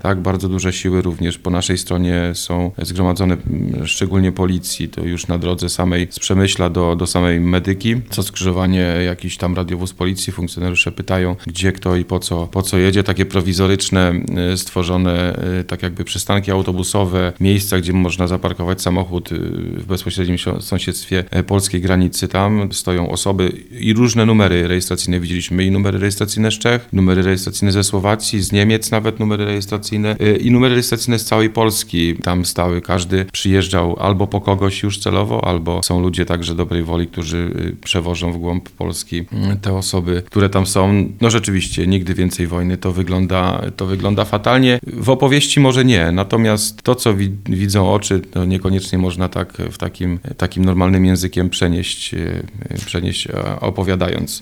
Tak, bardzo duże siły również po naszej stronie są zgromadzone, szczególnie policji, to już na drodze samej z Przemyśla do samej Medyki. Co skrzyżowanie jakiś tam radiowóz policji, funkcjonariusze pytają, gdzie kto i po co jedzie. Takie prowizoryczne, stworzone tak jakby przystanki autobusowe, miejsca, gdzie można zaparkować samochód w bezpośrednim sąsiedztwie polskiej granicy. Tam stoją osoby i różne numery rejestracyjne widzieliśmy. I numery rejestracyjne z Czech, numery rejestracyjne ze Słowacji, z Niemiec nawet numery rejestracyjne i numery rejestracyjne z całej Polski. Tam stały, każdy przyjeżdżał albo po kogoś już celowo, albo są ludzie także dobrej woli, którzy przewożą w głąb Polski te osoby, które tam są. No rzeczywiście, nigdy więcej wojny, to wygląda fatalnie. W opowieści może nie, natomiast to, co widzą oczy, to niekoniecznie można tak w takim normalnym językiem przenieść opowiadając.